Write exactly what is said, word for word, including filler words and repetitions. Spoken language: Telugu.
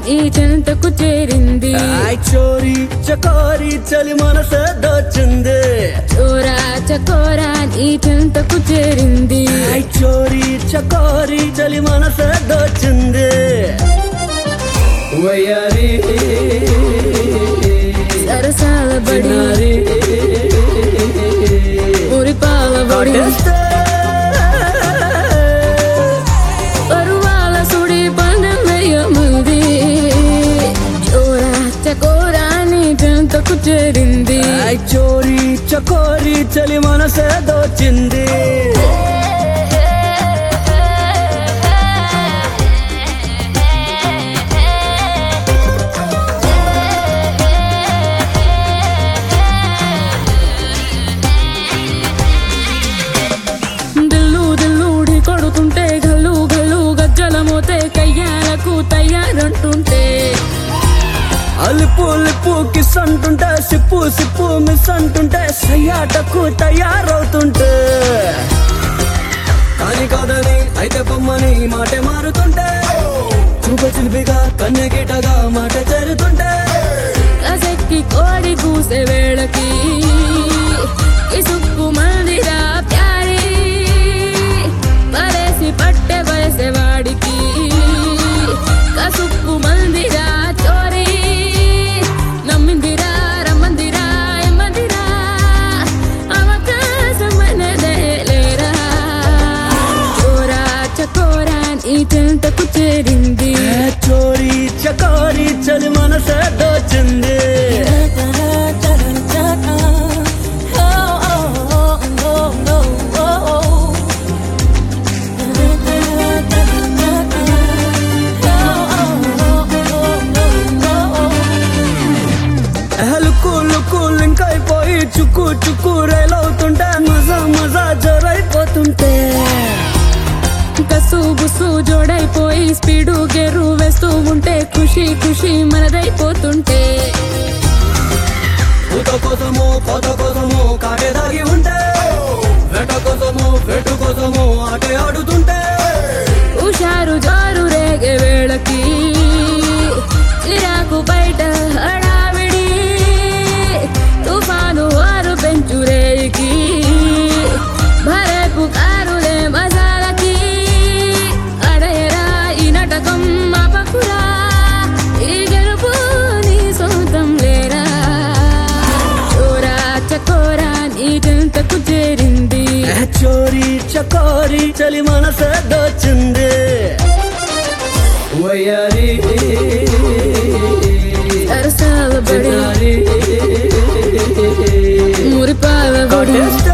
ఈ చెంతకు చేరింది. చోరీ చకోరీ చలి మనసే దోచింది. చోరా చకోరా ఈ చెంతకు చేరింది. చోరీ చకోరీ చలి మనసే దోచింది. వయ్యారి సరసాల బడి మురిపాల బడి పరువాల సుడి పండమయ్యమంది. చోరా చకోరా నీ చెంతకు చేరింది. చోరీ చకోరీ చలి మనసే దోచింది. కొడుతుంటే గల్లు గల్లు గజ్జల మోతే కయ్యాలకు తయారంటుంటే అలుపు లిప్పు కిస్ అంటుంటే సిప్పు సిప్పు మిస్ అంటుంటే సయ్యాటకు తయారవుతుంటే కాని కాదని అయితే బొమ్మని మాట మారుతుంటే చూప చిలిపిగా కన్నెగిటగా మాట చేరుతుంటే కసెక్కి కోడి కూసే వేళకి ఇసుక్కు మందిరా ప్యారి పరేసి పట్టె వయసేవాడికి కసుక్కు మందిరా చోరీ నమ్మిందిరా రమ్మందిరా ఎమ్మందిరా అవకాశమనదే లేరా. చోరా చకోరా ఈ చెంతకు చేరింది. చోరీ చకోరీ చలి మనసే దోచింది. లింకైపోయి చుక్కు చుక్కు రైలవుతుంటే మజా మజా జరైపోతుంటే కసు బుసు జోడైపోయి స్పీడు గెరు వేస్తూ ఉంటే ఖుషి ఖుషి మనదైపోతుంటే పూత కోసము కోత కోసము కాటే దాగి ఉంటే వెట కోసము వెటు కోసము ఆటే ఆడుతుంటే హుషారు జారు రేగే వేళకి చిరాకు బయట హడావిడి తుఫాను వారు పెంచురేకి భరేపు కారులే మజాలకి అడయరా ఈ నాటకం ఆపకురా ఈ గెలుపు నీ సొంతం లేరా. చోరా చకోరా నీ చెంతకు చేరింది. చోరీ చకోరీ చలి మనసే దోచింది. వయ్యారి సరసాల బడి మురిపాల బడి